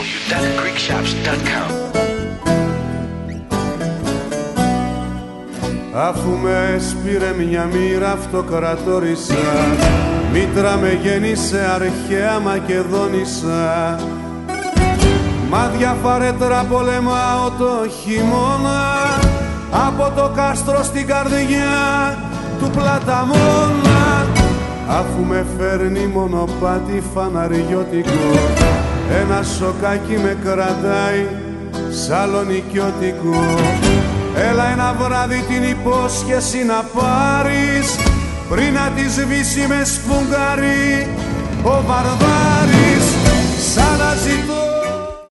www.greekshops.com. Αφού με σπήρε μια μοίρα αυτοκρατόρισα, μήτρα με γέννησε αρχαία Μακεδόνισσα. Μάδια φαρέτρα πολεμάω το χειμώνα, από το κάστρο στην καρδιά του Πλαταμόνα. Αφού με φέρνει μονοπάτι φαναριώτικο, ένα σοκάκι με κρατάει σαλονικιώτικο. Έλα ένα βράδυ την υπόσχεση να πάρεις, πριν να τη σβήσει με σφουγγάρι ο Βαρδάρης. Σαν να ζητώ